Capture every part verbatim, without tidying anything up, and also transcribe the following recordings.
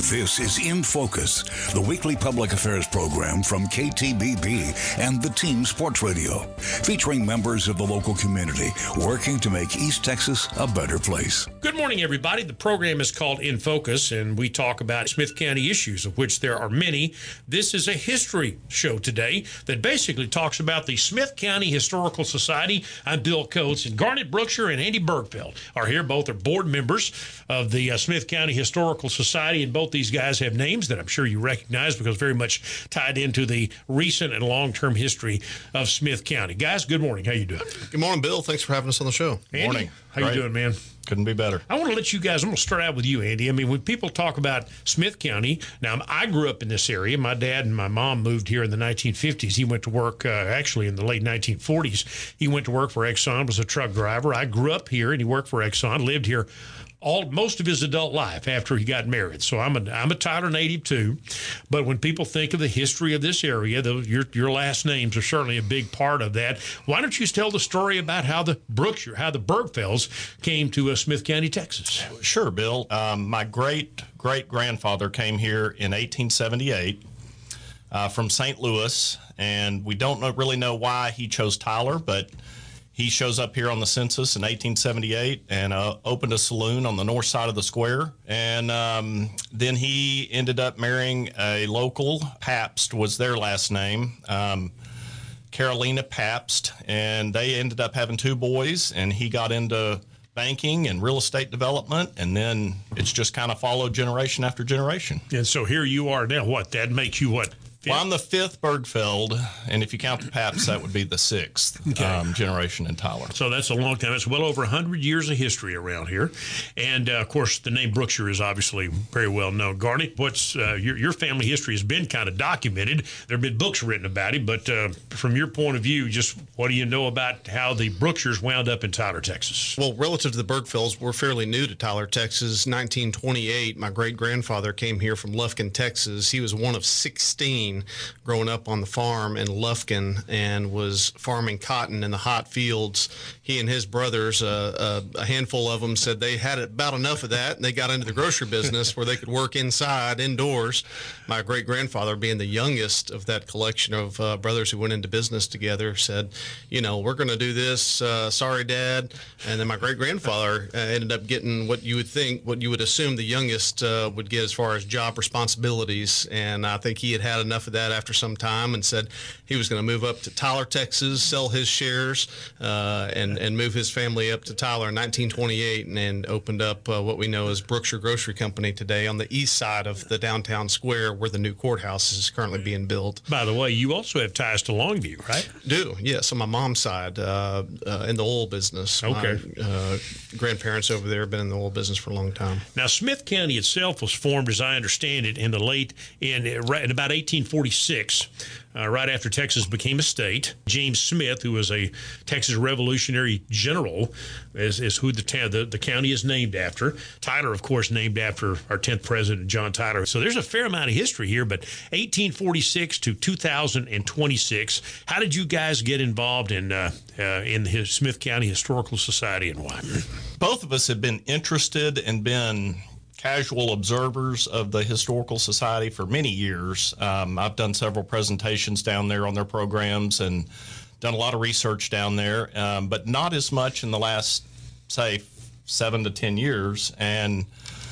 This is In Focus, the weekly public affairs program from K T B B and the Team Sports Radio, featuring members of the local community working to make East Texas a better place. Good morning, everybody. The program is called In Focus, and we talk about Smith County issues, of which there are many. This is a history show today that basically talks about the Smith County Historical Society. I'm Bill Coates, and Garnet Brookshire and Andy Bergfeld are here. Both are board members of the uh, Smith County Historical Society, and both these guys have names that I'm sure you recognize because very much tied into the recent and long-term history of Smith County. Guys, good morning. How you doing? Good morning, Bill. Thanks for having us on the show. Andy, morning. How Great. you doing, man? Couldn't be better. I want to let you guys, I'm going to start out with you, Andy. I mean, when people talk about Smith County, now I grew up in this area. My dad and my mom moved here in the nineteen fifties. He went to work, uh, actually in the late nineteen forties. He went to work for Exxon, was a truck driver. I grew up here and he worked for Exxon, lived here all most of his adult life after he got married. So I'm a I'm a Tyler native too. But when people think of the history of this area, those, your your last names are certainly a big part of that. Why don't you tell the story about how the Brookshire, how the Bergfelds came to uh, Smith County, Texas? Sure, Bill. Um, my great great grandfather came here in eighteen seventy-eight uh, from Saint Louis, and we don't know, really know why he chose Tyler, but he shows up here on the census in eighteen seventy-eight and uh, opened a saloon on the north side of the square. And um, then he ended up marrying a local. Pabst was their last name, um, Carolina Pabst. And they ended up having two boys, and he got into banking and real estate development. And then it's just kind of followed generation after generation. And so here you are now. What? That makes you what? Well, I'm the fifth Bergfeld, and if you count the Paps, that would be the sixth okay. um, generation in Tyler. So that's a long time. It's well over one hundred years of history around here. And, uh, of course, the name Brookshire is obviously very well known. Garnet, what's uh, your, your family history has been kind of documented. There have been books written about it, but uh, from your point of view, just what do you know about how the Brookshires wound up in Tyler, Texas? Well, relative to the Bergfelds, we're fairly new to Tyler, Texas. nineteen twenty-eight, my great-grandfather came here from Lufkin, Texas. He was one of sixteen growing up on the farm in Lufkin and was farming cotton in the hot fields. He and his brothers, uh, uh, a handful of them, said they had about enough of that, and they got into the grocery business where they could work inside, indoors. My great-grandfather, being the youngest of that collection of uh, brothers who went into business together, said, you know, we're going to do this, uh, sorry, Dad. And then my great-grandfather uh, ended up getting what you would think, what you would assume the youngest uh, would get as far as job responsibilities, and I think he had had enough of that after some time and said he was going to move up to Tyler, Texas, sell his shares, uh, and, and move his family up to Tyler in nineteen twenty-eight and, and opened up uh, what we know as Brookshire Grocery Company today on the east side of the downtown square where the new courthouse is currently being built. By the way, you also have ties to Longview, right? Do, yes, on my mom's side, uh, uh, in the oil business. Okay. My uh, grandparents over there have been in the oil business for a long time. Now, Smith County itself was formed, as I understand it, in the late, in, in about eighteen forty-six, uh, right after Texas became a state. James Smith, who was a Texas Revolutionary general, is, is who the, ta- the the county is named after. Tyler, of course, named after our tenth president, John Tyler. So there's a fair amount of history here, but eighteen forty-six to two thousand twenty-six, how did you guys get involved in, uh, uh, in the Smith County Historical Society and why? Both of us have been interested and been casual observers of the Historical Society for many years. Um, I've done several presentations down there on their programs and done a lot of research down there, um, but not as much in the last, say, seven to ten years. And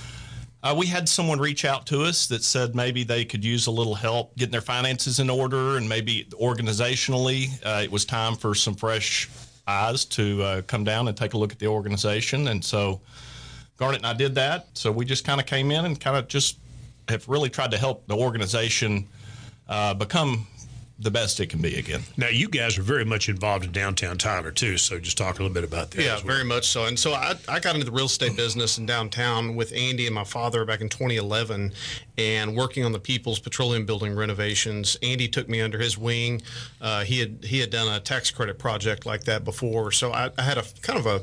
uh, we had someone reach out to us that said maybe they could use a little help getting their finances in order, and maybe organizationally uh, it was time for some fresh eyes to uh, come down and take a look at the organization. And so Garnet and I did that, so we just kind of came in and kind of just have really tried to help the organization uh, become the best it can be again. Now, you guys are very much involved in downtown Tyler, too, so just talk a little bit about that. Yeah, as well. very much so. And so I, I got into the real estate business in downtown with Andy and my father back in twenty eleven and working on the People's Petroleum Building renovations. Andy took me under his wing. Uh, he had he had done a tax credit project like that before, so I, I had a kind of a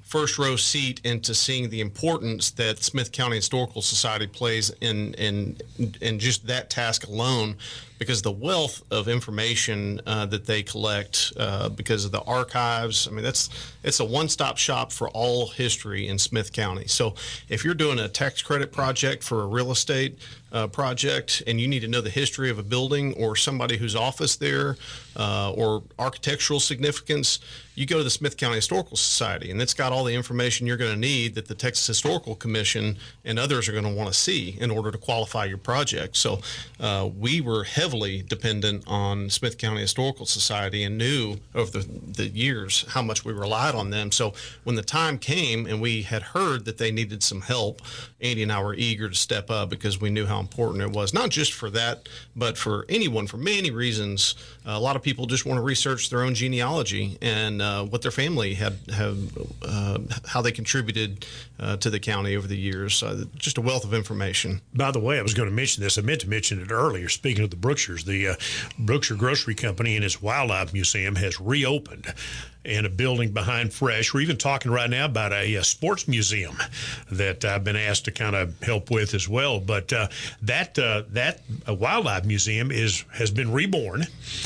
first row seat into seeing the importance that Smith County Historical Society plays in in in just that task alone, because the wealth of information uh, that they collect, uh, because of the archives. I mean, that's it's a one-stop shop for all history in Smith County. So if you're doing a tax credit project for a real estate uh, project and you need to know the history of a building or somebody whose office there uh, or architectural significance, you go to the Smith County Historical Society, and it's got all the information you're going to need that the Texas Historical Commission and others are going to want to see in order to qualify your project. So uh, we were heavily dependent on Smith County Historical Society and knew over the, the years how much we relied on them. So when the time came and we had heard that they needed some help, Andy and I were eager to step up because we knew how important it was, not just for that, but for anyone, for many reasons. Uh, a lot of people just want to research their own genealogy and uh, what their family had, have, uh, how they contributed uh, to the county over the years. Uh, just a wealth of information. By the way, I was going to mention this. I meant to mention it earlier. Speaking of the Brookshires, the uh, Brookshire Grocery Company and its Wildlife Museum has reopened in a building behind Fresh. We're even talking right now about a, a sports museum that I've been asked to kind of help with as well. But uh, that uh, that uh, wildlife museum is has been reborn,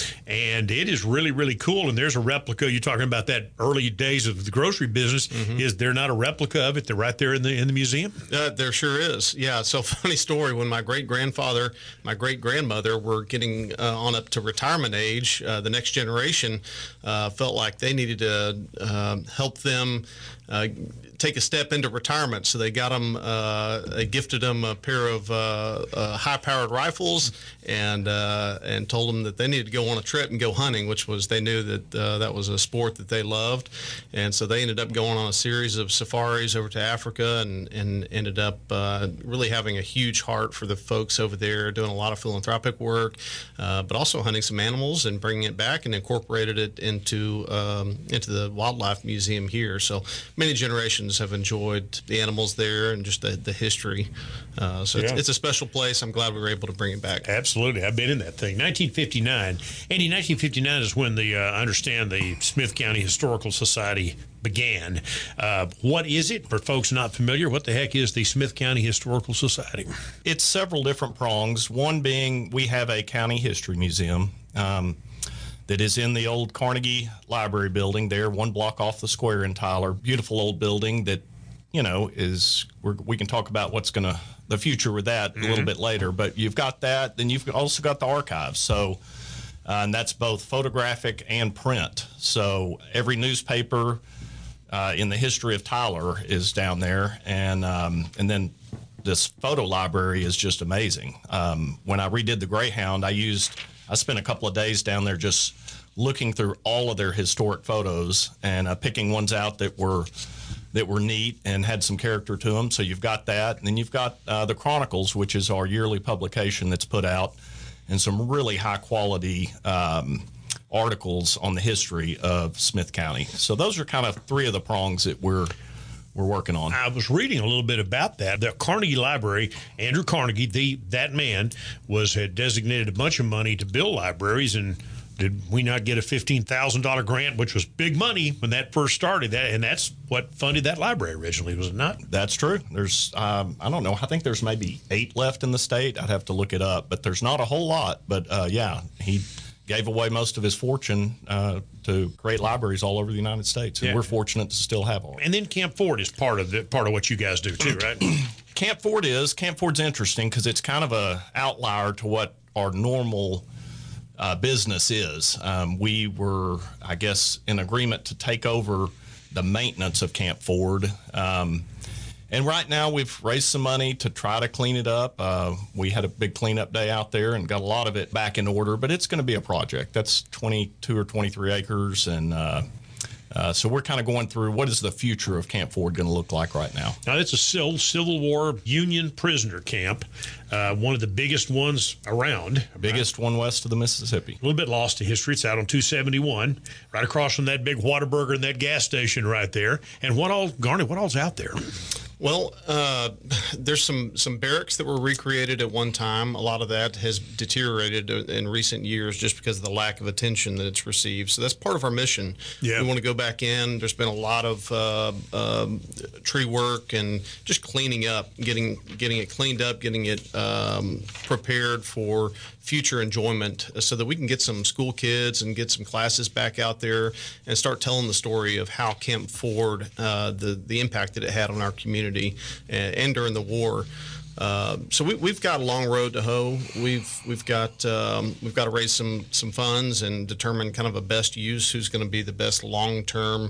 and it is really, really cool. And there's a replica. You're talking about that early days of the grocery business. Mm-hmm. Is there not a replica of it? They're right there in the in the museum. Uh, there sure is. Yeah. So funny story. When my great grandfather, my great grandmother were getting uh, on up to retirement age, uh, the next generation uh, felt like they needed to uh, help them uh, take a step into retirement. So they got them, uh, they gifted them a pair of uh, uh, high-powered rifles and uh, and told them that they needed to go on a trip and go hunting, which was, they knew that uh, that was a sport that they loved. And so they ended up going on a series of safaris over to Africa and, and ended up uh, really having a huge heart for the folks over there, doing a lot of philanthropic work, uh, but also hunting some animals and bringing it back and incorporated it into um, into the Wildlife Museum here. So many generations have enjoyed the animals there and just the, the history. Uh, so yeah. it's, it's a special place. I'm glad we were able to bring it back. Absolutely. I've been in that thing. nineteen fifty-nine. Andy, nineteen fifty-nine is when the, uh, I understand, the Smith County Historical Society began. Uh, what is it? For folks not familiar, what the heck is the Smith County Historical Society? It's several different prongs. One being we have a county history museum um, that is in the old Carnegie Library building there, one block off the square in Tyler. Beautiful old building that, you know, is we're, we can talk about what's going to the future with that mm-hmm. a little bit later. But you've got that. Then you've also got the archives. So, uh, and that's both photographic and print. So every newspaper uh, in the history of Tyler is down there, and um, and then this photo library is just amazing. Um, when I redid the Greyhound, I used I spent a couple of days down there just looking through all of their historic photos and uh, picking ones out that were that were neat and had some character to them. So you've got that, and then you've got uh, the Chronicles, which is our yearly publication that's put out, and some really high quality um, articles on the history of Smith County. So those are kind of three of the prongs that we're we're working on. I was reading a little bit about that. The Carnegie Library, Andrew Carnegie, the that man was had designated a bunch of money to build libraries, and did we not get a fifteen thousand dollars grant, which was big money when that first started? That and that's what funded that library originally, was it not? That's true. There's, um, I don't know, I think there's maybe eight left in the state. I'd have to look it up, but there's not a whole lot. But uh, yeah, he gave away most of his fortune uh, to create libraries all over the United States, and yeah. we're fortunate to still have one. And then Camp Ford is part of the, part of what you guys do too, right? Camp Ford is. Camp Ford's interesting because it's kind of a outlier to what our normal uh, business is. Um, we were, I guess, in agreement to take over the maintenance of Camp Ford. Um, And right now we've raised some money to try to clean it up. Uh, we had a big cleanup day out there and got a lot of it back in order, but it's going to be a project. That's twenty-two or twenty-three acres. And uh, uh, so we're kind of going through what is the future of Camp Ford going to look like right now. Now, it's a Civil War Union prisoner camp, uh, one of the biggest ones around. Biggest right? one west of the Mississippi. A little bit lost to history. It's out on two seventy-one, right across from that big Whataburger and that gas station right there. And what all, Garnet, what all's out there? Well, uh, there's some, some barracks that were recreated at one time. A lot of that has deteriorated in recent years just because of the lack of attention that it's received. So that's part of our mission. Yeah. We want to go back in. There's been a lot of uh, uh, tree work and just cleaning up, getting getting it cleaned up, getting it um, prepared for future enjoyment so that we can get some school kids and get some classes back out there and start telling the story of how Camp Ford, uh, the, the impact that it had on our community and, and during the war. Uh, so we, we've got a long road to hoe. We've we've got um, we've got to raise some some funds and determine kind of a best use, who's going to be the best long-term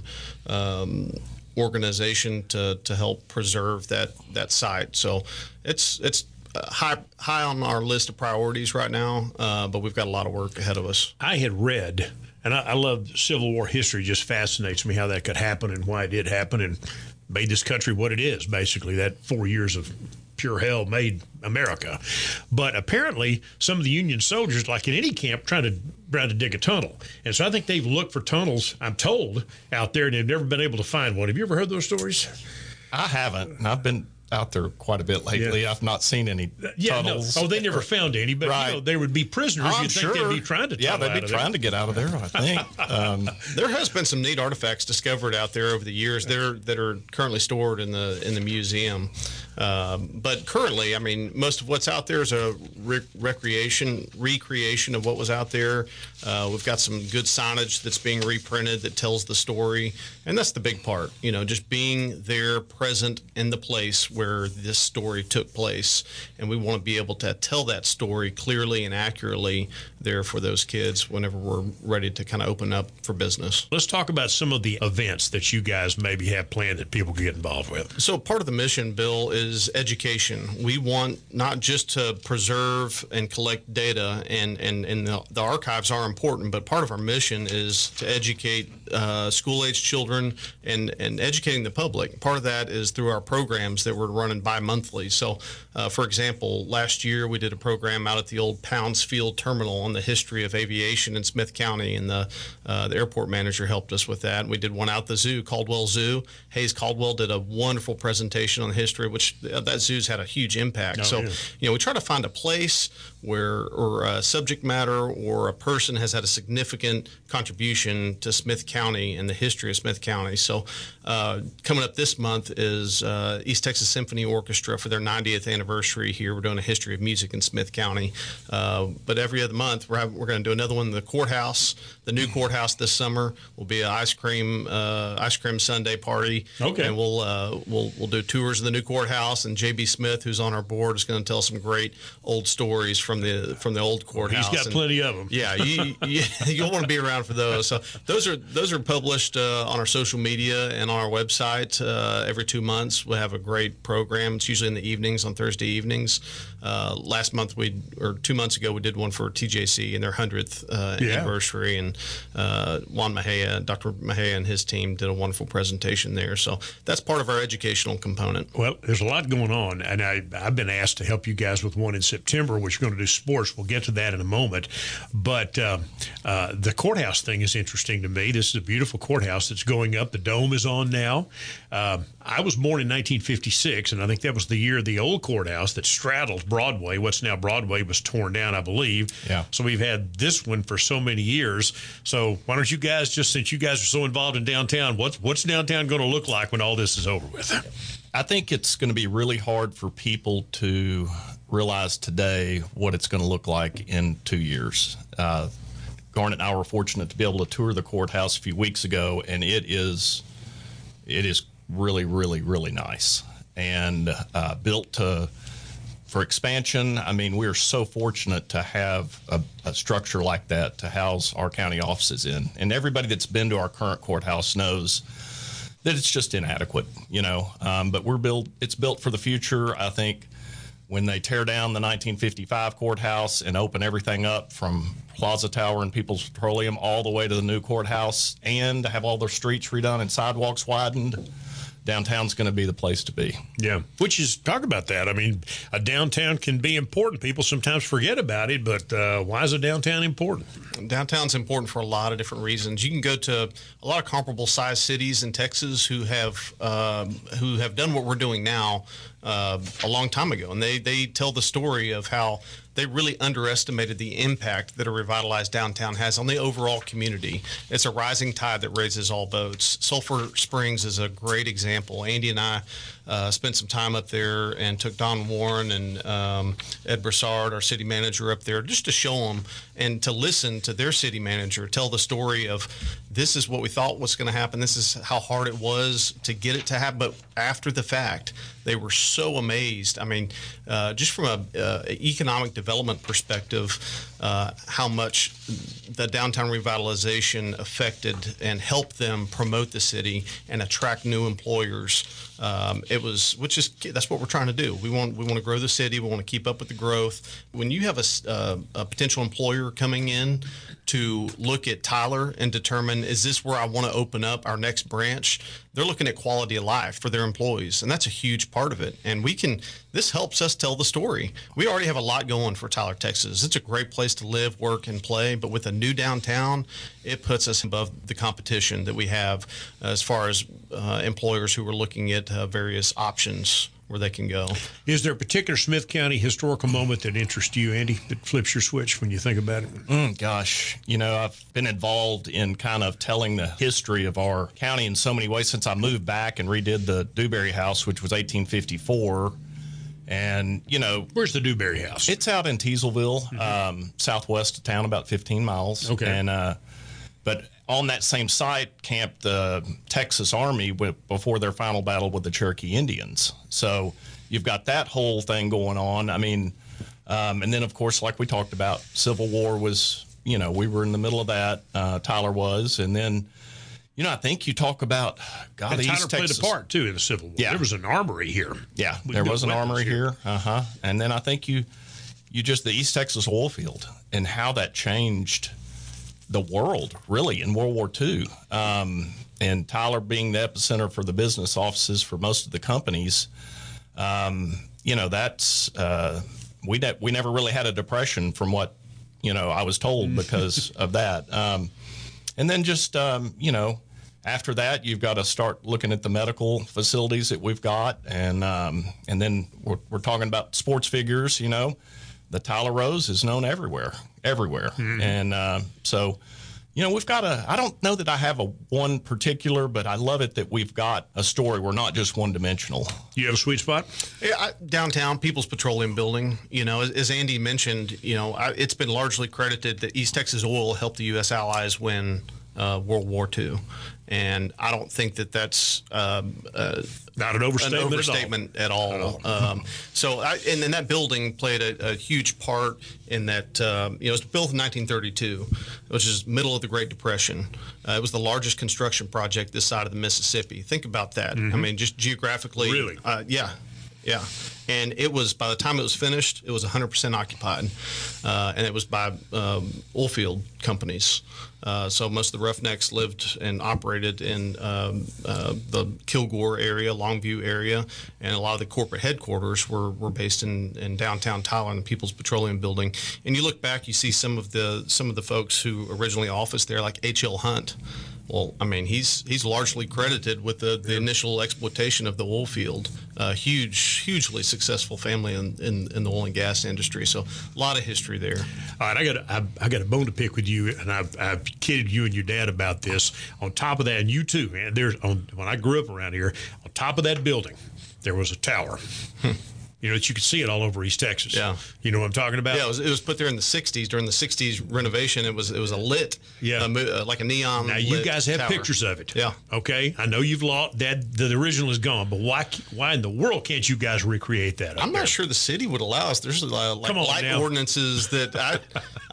um, organization to, to help preserve that that site. So it's it's high high on our list of priorities right now, uh, but we've got a lot of work ahead of us. I had read, and I, I love Civil War history, just fascinates me how that could happen and why it did happen and made this country what it is, basically. That four years of pure hell made America. But apparently some of the Union soldiers, like in any camp, trying to trying to dig a tunnel. And so I think they've looked for tunnels, I'm told, out there, and they've never been able to find one. Have you ever heard those stories? I haven't. I've been out there quite a bit lately. Yeah. I've not seen any yeah, tunnels. No. Oh, they never found any, but right. you know, there would be prisoners. I'm You'd sure. think they'd be trying to Yeah, they'd be out of trying there. to get out of there, I think. Um, there has been some neat artifacts discovered out there over the years that are, that are currently stored in the in the museum. Um, but currently, I mean, most of what's out there is a re- recreation, recreation of what was out there. Uh, we've got some good signage that's being reprinted that tells the story. And that's the big part, you know, just being there, present in the place where this story took place. And we want to be able to tell that story clearly and accurately there for those kids whenever we're ready to kind of open up for business. Let's talk about some of the events that you guys maybe have planned that people can get involved with. So part of the mission, Bill, is education. We want not just to preserve and collect data, and, and, and the, the archives are important, but part of our mission is to educate uh, school-age children and, and educating the public. Part of that is through our programs that we're running bi-monthly. So, uh, for example, last year we did a program out at the old Pounds Field Terminal on the history of aviation in Smith County, and the, uh, the airport manager helped us with that. We did one out at the zoo, Caldwell Zoo. Hayes Caldwell did a wonderful presentation on the history, which uh, that zoo's had a huge impact. Oh, so, yeah. you know, we try to find a place where, or a subject matter or a person has had a significant contribution to Smith County and the history of Smith County. So uh, coming up this month is uh, East Texas Symphony Orchestra for their ninetieth anniversary here. We're doing a history of music in Smith County. Uh, but every other month, we're, we're going to do another one in the courthouse. The new courthouse this summer will be an ice cream uh, ice cream Sunday party. Okay. And we'll, uh, we'll, we'll do tours of the new courthouse, and J B Smith, who's on our board, is going to tell some great old stories from the from the old courthouse. He's got and, plenty of them. Yeah, you, you, you'll want to be around for those. So those are those are published uh, on our social media and on our website uh, every two months. We have a great program. It's usually in the evenings, on Thursday evenings. Uh, last month, we or two months ago, we did one for T J C and their hundredth uh, Yeah. anniversary, and uh, Juan Mejia, Doctor Mejia, and his team did a wonderful presentation there. So that's part of our educational component. Well, there's a lot going on, and I, I've been asked to help you guys with one in September, which we're going to do sports. We'll get to that in a moment. But uh, uh, the courthouse thing is interesting to me. This is a beautiful courthouse that's going up. The dome is on now. Uh, I was born in nineteen fifty-six, and I think that was the year the old courthouse that straddles Broadway, what's now Broadway, was torn down, I believe. Yeah. So we've had this one for so many years. So why don't you guys, just since you guys are so involved in downtown, what's, what's downtown going to look like when all this is over with? I think it's going to be really hard for people to realize today what it's going to look like in two years. Uh, Garnet and I were fortunate to be able to tour the courthouse a few weeks ago, and it is it is really, really, really nice and uh, built to for expansion. I mean, we are so fortunate to have a, a structure like that to house our county offices in, and everybody that's been to our current courthouse knows that it's just inadequate, you know. Um, but we're built; it's built for the future. I think when they tear down the nineteen fifty-five courthouse and open everything up from Plaza Tower and People's Petroleum all the way to the new courthouse, and have all their streets redone and sidewalks widened, downtown's going to be the place to be. Yeah, which is, talk about that. I mean, a downtown can be important. People sometimes forget about it, but uh, why is a downtown important? Downtown's important for a lot of different reasons. You can go to a lot of comparable sized cities in Texas who have um, who have done what we're doing now uh, a long time ago, and they they tell the story of how they really underestimated the impact that a revitalized downtown has on the overall community. It's a rising tide that raises all boats. Sulphur Springs is a great example. Andy and I uh, spent some time up there and took Don Warren and um, Ed Broussard, our city manager, up there just to show them and to listen to their city manager tell the story of this is what we thought was going to happen. This is how hard it was to get it to happen. But after the fact, they were so amazed. I mean, uh, just from a uh, economic development perspective, uh, how much the downtown revitalization affected and helped them promote the city and attract new employers. Um, it was, which is, that's what we're trying to do. We want, we want to grow the city. We want to keep up with the growth. When you have a, uh, a potential employer coming in to look at Tyler and determine, is this where I want to open up our next branch? They're looking at quality of life for their employees, and that's a huge part of it. And we can, this helps us tell the story. We already have a lot going for Tyler, Texas. It's a great place to live, work, and play, but with a new downtown, it puts us above the competition that we have as far as uh, employers who are looking at uh, various options where they can go. Is there a particular Smith County historical moment that interests you, Andy, that flips your switch when you think about it? Mm, gosh, you know, I've been involved in kind of telling the history of our county in so many ways since I moved back and redid the Dewberry House, which was eighteen fifty-four. And, you know, where's the Dewberry House? It's out in Teaselsville, mm-hmm. um, southwest of town, about fifteen miles. Okay. And, uh, but on that same site camped the Texas Army with, before their final battle with the Cherokee Indians. So you've got that whole thing going on. I mean, um, and then, of course, like we talked about, Civil War was, you know, we were in the middle of that. Uh, Tyler was. And then, you know, I think you talk about, God, and East Tyler Texas. played a part, too, in the Civil War. Yeah. There was an armory here. Yeah, We there built was an weapons armory here. Uh-huh. And then I think you, you just, the East Texas oil field and how that changed the world, really, in World War Two. Um, and Tyler being the epicenter for the business offices for most of the companies, um, you know, that's, uh, we, ne- we never really had a depression from what, you know, I was told because of that. Um, and then just, um, you know, after that, you've got to start looking at the medical facilities that we've got. And, um, and then we're, we're talking about sports figures, you know. The Tyler Rose is known everywhere, everywhere. Mm-hmm. And uh, so, you know, we've got a, I don't know that I have a one particular, but I love it that we've got a story. We're not just one dimensional. You have a sweet spot? Yeah, I, downtown, People's Petroleum Building, you know, as, as Andy mentioned, you know, I, it's been largely credited that East Texas Oil helped the U S Allies win uh, World War Two. And I don't think that that's um, uh, not an overstatement, an overstatement at all. At all. At all. Um, so, I, and then that building played a, a huge part in that. Um, you know, it was built in nineteen thirty-two, which is middle of the Great Depression. Uh, it was the largest construction project this side of the Mississippi. Think about that. Mm-hmm. I mean, just geographically. Really? Uh, yeah. Yeah. And it was, by the time it was finished, it was one hundred percent occupied. Uh, and it was by um, oil field companies. Uh, so most of the Roughnecks lived and operated in um, uh, the Kilgore area, Longview area. And a lot of the corporate headquarters were, were based in, in downtown Tyler in the People's Petroleum Building. And you look back, you see some of the some of the folks who originally officed there, like H L Hunt. Well, I mean, he's he's largely credited with the, the initial exploitation of the oil field. Uh, huge, hugely successful family in, in, in the oil and gas industry. So a lot of history there. All right, I got a, I, I got a bone to pick with you, and I've, I've kidded you and your dad about this. On top of that, and you too, man. There's on when I grew up around here, on top of that building, there was a tower. Hmm. You know, that you could see it all over East Texas. Yeah. You know what I'm talking about? Yeah, it was, it was put there in the sixties. During the sixties renovation, it was it was a lit, yeah. uh, uh, like a neon Now, you lit guys have tower. pictures of it. Yeah. Okay? I know you've lost that. The original is gone, but why Why in the world can't you guys recreate that up I'm there? not sure the city would allow us. There's uh, like Come on light now. ordinances that I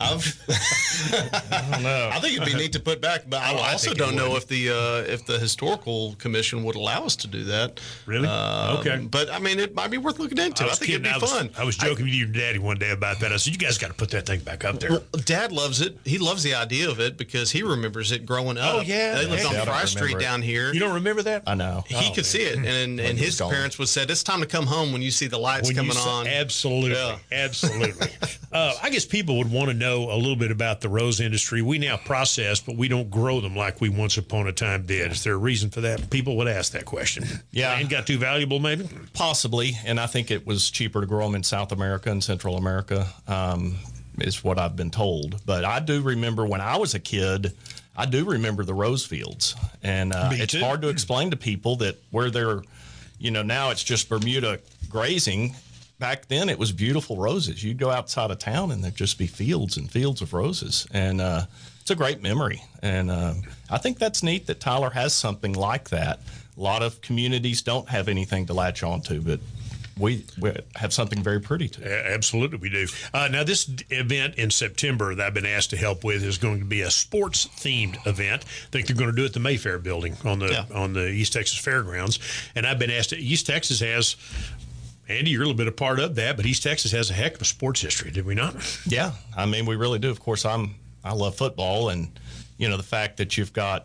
I've, I don't know. I think it'd be neat to put back, but I Oh, I also think it don't know would. if the uh, if the historical commission would allow us to do that. Really? Um, Okay. But I mean, it might be worth looking into. I I, was think kidding. it'd I be was, fun. I was joking with your daddy one day about that. I said, you guys got to put that thing back up there. Well, Dad loves it. He loves the idea of it because he remembers it growing up. Oh, yeah. They lived Heck, on I don't Fry Street remember it. down here. You don't remember that? I know. He Oh, could see it, and and it his was gone. parents would said, "It's time to come home when you see the lights When you coming say- on." Absolutely. Yeah. Absolutely. uh, I guess people would want to know a little bit about the rose industry. We now process, but we don't grow them like we once upon a time did. Is there a reason for that? People would ask that question. Yeah. Land got too valuable, maybe? Possibly, and I think it was cheaper to grow them in South America and Central America, um, is what I've been told. But I do remember when I was a kid, I do remember the rose fields, and uh, Me it's too. hard to explain to people that where they're, you know, now it's just Bermuda grazing. Back then, it was beautiful roses. You'd go outside of town, and there'd just be fields and fields of roses, and uh, it's a great memory. And uh, I think that's neat that Tyler has something like that. A lot of communities don't have anything to latch on to, but we, we have something very pretty too. A- Absolutely, we do. Uh, now, this d- event in September that I've been asked to help with is going to be a sports-themed event. I think they're going to do it at the Mayfair building on the Yeah. on the East Texas Fairgrounds. And I've been asked. East Texas has. Andy, you're a little bit a part of that, but East Texas has a heck of a sports history, did we not? Yeah, I mean, we really do. Of course, I'm I love football, and you know the fact that you've got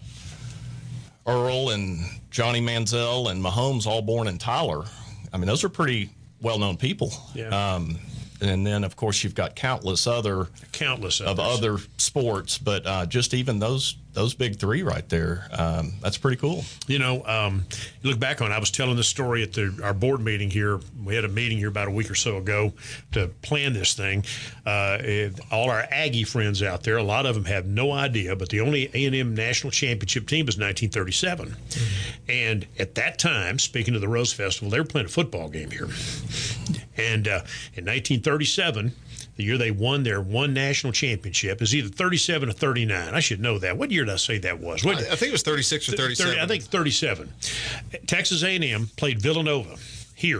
Earl and Johnny Manziel and Mahomes all born in Tyler. I mean, those are pretty well-known people. Yeah. Um, and then, of course, you've got countless other Countless of others. other sports, but uh, just even those those big three right there, um, that's pretty cool. You know, um, you look back on, I was telling this story at the, our board meeting here. We had a meeting here about a week or so ago to plan this thing. Uh, it- all our Aggie friends out there, a lot of them have no idea, but the only A and M national championship team was nineteen thirty-seven. Mm-hmm. And at that time, speaking of the Rose Festival, they were playing a football game here. And uh, in nineteen thirty-seven, the year they won their one national championship, is either thirty-seven or thirty-nine. I should know that. What year did I say that was? What, I, I think it was thirty-six or thirty-seven. thirty, I think thirty-seven. Texas A and M played Villanova here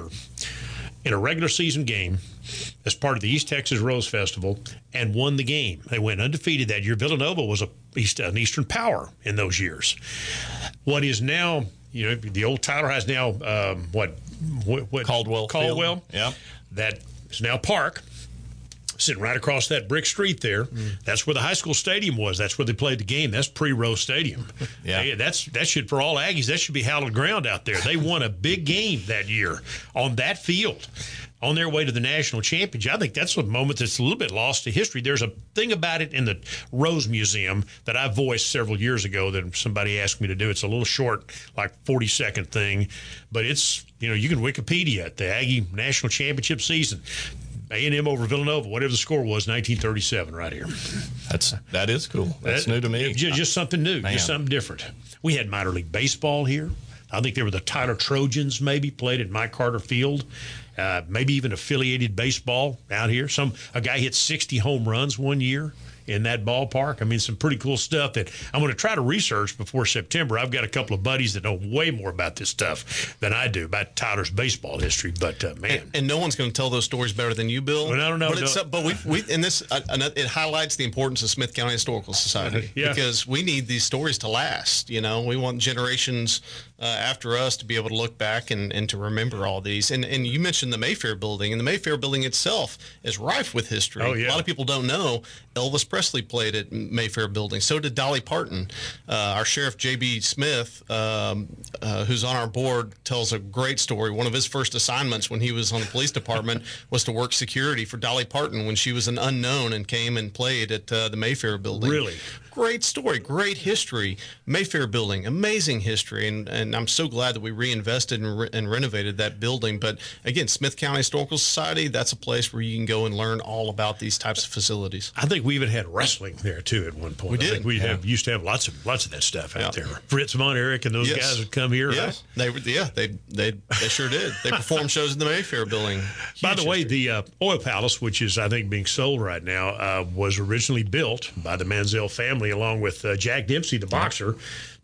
in a regular season game as part of the East Texas Rose Festival and won the game. They went undefeated that year. Villanova was a East, an Eastern power in those years. What is now, you know, the old Tyler has now, um, what, what, what? Caldwell Field. Caldwell. Yeah. That is now Park. Sitting right across that brick street there. Mm. That's where the high school stadium was. That's where they played the game. That's pre-Rose Stadium. Yeah. Hey, that's that should, for all Aggies, that should be hallowed ground out there. They won a big game that year on that field on their way to the national championship. I think that's a moment that's a little bit lost to history. There's a thing about it in the Rose Museum that I voiced several years ago that somebody asked me to do. It's a little short, like forty second thing, but it's, you know, you can Wikipedia it, the Aggie national championship season. A and M over Villanova, whatever the score was, nineteen thirty-seven, right here. That's that is cool. That's That- new to me. Just, just something new, Man. just something different. We had minor league baseball here. I think they were the Tyler Trojans, maybe played at Mike Carter Field. Uh, maybe even affiliated baseball out here. Some a guy hit sixty home runs one year in that ballpark. I mean, some pretty cool stuff that I'm going to try to research before September. I've got a couple of buddies that know way more about this stuff than I do about Tyler's baseball history. But uh, man, And, and no one's going to tell those stories better than you, Bill. Well, I don't know. But, it's, Don't- but we, we, in this, uh, uh, it highlights the importance of Smith County Historical Society Yeah. because we need these stories to last. You know, we want generations uh, after us to be able to look back and, and to remember all these. And and you mentioned the Mayfair building, and the Mayfair building itself is rife with history. Oh, yeah. A lot of people don't know Elvis Presley played at Mayfair building. So did Dolly Parton. Uh, our sheriff J B Smith, um, uh, who's on our board, tells a great story. One of his first assignments when he was on the police department was to work security for Dolly Parton when she was an unknown and came and played at uh, the Mayfair building. Really? Great story, great history. Mayfair building, amazing history, and, and I'm so glad that we reinvested and, re- and renovated that building. But again, Smith County Historical Society, that's a place where you can go and learn all about these types of facilities. I think we even had wrestling there too at one point. We I did, think we yeah. have used to have lots of lots of that stuff out Yeah. there. Fritz Von Erich and those Yes. guys would come here. Yes, they were. Yeah, they they they sure did. They performed shows in the Mayfair building. By Huge the way, history. the uh, Oil Palace, which is I think being sold right now, uh, was originally built by the Manziel family along with uh, Jack Dempsey, the boxer,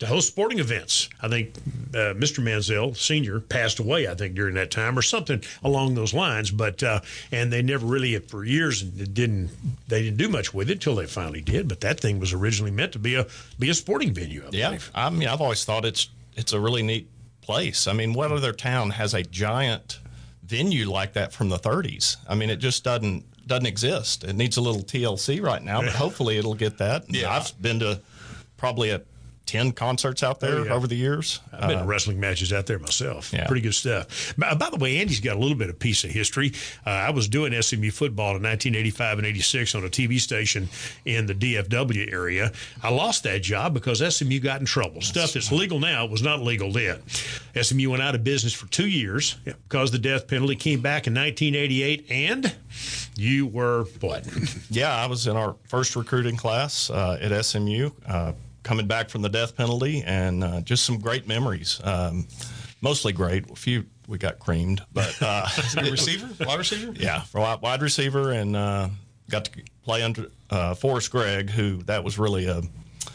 to host sporting events. I think uh, Mister Mansell Senior passed away, I think, during that time or something along those lines. But uh, and they never really, for years, didn't they didn't do much with it until they finally did. But that thing was originally meant to be a be a sporting venue, I yeah, believe. I mean, I've always thought it's it's a really neat place. I mean, what other town has a giant venue like that from the thirties? I mean, it just doesn't doesn't exist. It needs a little T L C right now, but hopefully it'll get that. And Yeah. I've been to probably a ten concerts out there Oh, yeah. over the years. I've been Uh, to wrestling matches out there myself. Yeah. Pretty good stuff. By, by the way, Andy's got a little bit of piece of history. Uh, I was doing S M U football in nineteen eighty-five and eighty-six on a T V station in the D F W area. I lost that job because S M U got in trouble. Stuff that's legal now was not legal then. S M U went out of business for two years because the death penalty came back in nineteen eighty-eight, and you were what? Yeah, I was in our first recruiting class uh, at S M U, uh, coming back from the death penalty, and uh, just some great memories. Um, mostly great. A few we got creamed, but uh, receiver, wide receiver. yeah, wide, wide receiver, and uh, got to play under uh, Forrest Gregg, who that was really a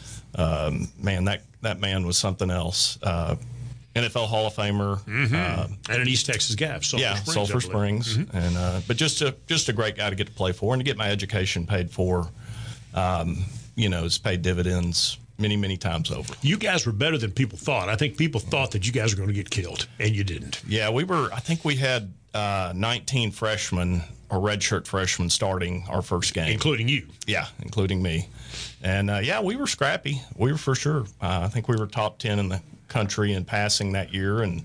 um, man. That that man was something else. Uh, N F L Hall of Famer. Mm-hmm. Uh, And an East Texas Gap. Sulphur yeah, Springs, Sulphur I believe. Springs, Mm-hmm. and uh, but just a just a great guy to get to play for and to get my education paid for. Um, you know, it's paid dividends many many times over. You guys were better than people thought. I think people thought that you guys were going to get killed, and you didn't. Yeah, we were. I think we had uh, nineteen freshmen or redshirt freshmen starting our first game, Including you. yeah, including me. And uh, yeah, we were scrappy. We were for sure. Uh, I think we were top ten in the country in passing that year, and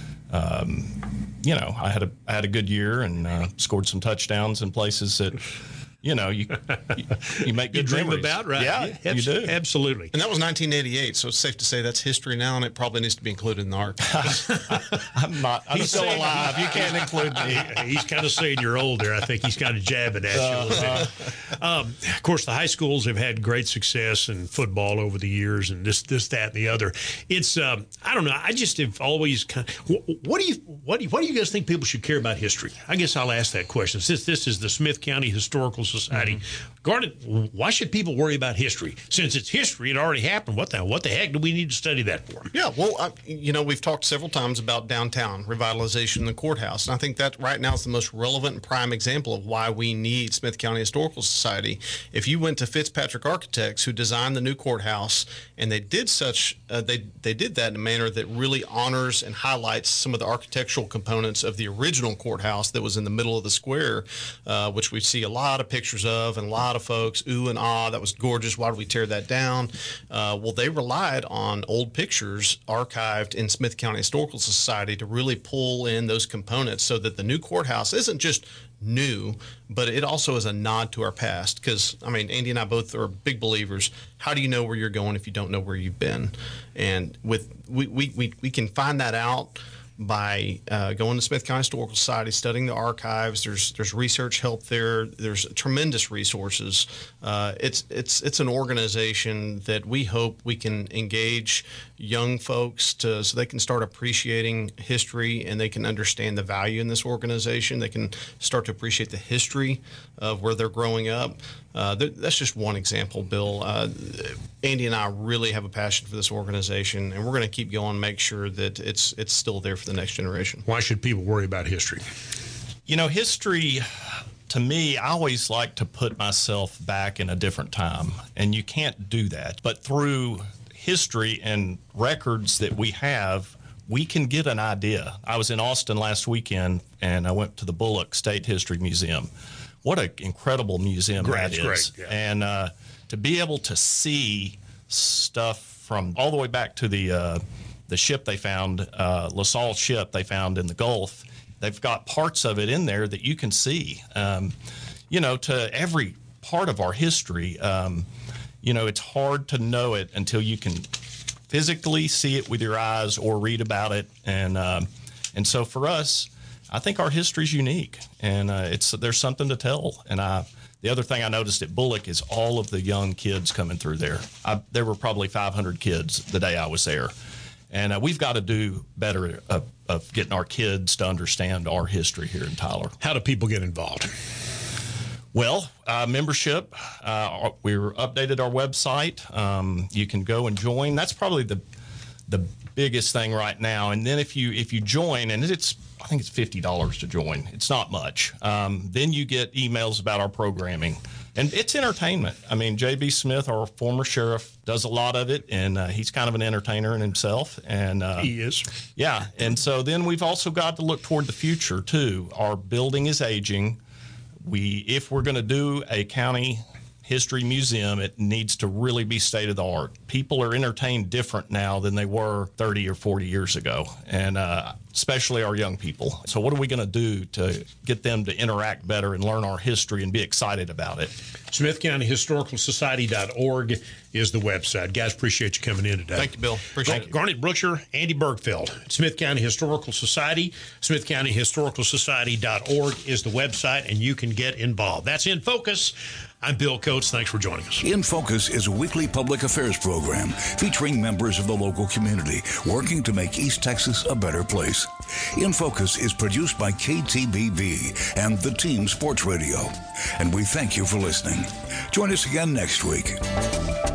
um, you know, I had a I had a good year and uh, scored some touchdowns in places that. You know, you you, you make good You dream memories. about, right? Yeah, you abs- do. Absolutely. And that was nineteen eighty-eight, so it's safe to say that's history now, and it probably needs to be included in the archives. I'm not. I'm He's still saying- alive. You can't include me. He- he's kind of saying you're old there. I think he's kind of jabbing at you a little bit. Um, of course, the high schools have had great success in football over the years, and this, this, that, and the other. It's, um, I don't know. I just have always kind of. What, what do you, what do you, what do you guys think people should care about history? I guess I'll ask that question. Since this is the Smith County Historical Society, mm-hmm. Garnet, why should people worry about history? Since it's history, it already happened. What the what the heck do we need to study that for? Yeah, well, I, you know, we've talked several times about downtown revitalization in the courthouse, and I think that right now is the most relevant and prime example of why we need Smith County Historical Society. If you went to Fitzpatrick Architects, who designed the new courthouse, and they did such, uh, they they did that in a manner that really honors and highlights some of the architectural components of the original courthouse that was in the middle of the square, uh, which we see a lot of pictures of, and a lot of folks ooh and ah, that was gorgeous. Why did we tear that down? Uh, well, they relied on old pictures archived in Smith County Historical Society to really pull in those components so that the new courthouse isn't just new, but it also is a nod to our past. Because, I mean, Andy and I both are big believers. How do you know where you're going if you don't know where you've been? And with we, we, we, we can find that out by uh, going to Smith County Historical Society, studying the archives. There's there's research help there. There's tremendous resources. Uh, it's it's it's an organization that we hope we can engage young folks to so they can start appreciating history and they can understand the value in this organization. They can start to appreciate the history of where they're growing up. Uh, th- that's just one example, Bill. Uh, Andy and I really have a passion for this organization, and we're going to keep going, make sure that it's it's still there for the next generation. Why should people worry about history? You know, history, to me, I always like to put myself back in a different time, and you can't do that. But through history and records that we have, we can get an idea. I was in Austin last weekend, and I went to the Bullock State History Museum. What an incredible museum Great, that is. great, yeah. And uh, to be able to see stuff from all the way back to the uh, the ship they found, uh, LaSalle ship they found in the Gulf, they've got parts of it in there that you can see. Um, you know, to every part of our history, um, you know, it's hard to know it until you can physically see it with your eyes or read about it. And um, and so for us, I think our history is unique, and uh, it's there's something to tell. And I, the other thing I noticed at Bullock is all of the young kids coming through there. I, there were probably five hundred kids the day I was there, and uh, we've got to do better of, of getting our kids to understand our history here in Tyler. How do people get involved? Well, uh, membership, uh, we're updated our website. Um, you can go and join. That's probably the the biggest thing right now. And then if you if you join, and it's I think it's fifty dollars to join. It's not much. Um, then you get emails about our programming. And it's entertainment. I mean, J B. Smith, our former sheriff, does a lot of it, and uh, he's kind of an entertainer in himself. And uh, he is. Yeah. And so then we've also got to look toward the future, too. Our building is aging. We, if we're going to do a county history museum, it needs to really be state of the art. People are entertained different now than they were thirty or forty years ago, and uh, especially our young people. So what are we going to do to get them to interact better and learn our history and be excited about it? Smith County Historical Society dot org is the website. Guys, appreciate you coming in today. Thank you, Bill. Appreciate it. Garnet Brookshire, Andy Bergfeld. Smith County Historical Society. Smith County Historical Society dot org is the website, and you can get involved. That's In Focus. I'm Bill Coates. Thanks for joining us. In Focus is a weekly public affairs program featuring members of the local community working to make East Texas a better place. In Focus is produced by K T B B and the Team Sports Radio. And we thank you for listening. Join us again next week.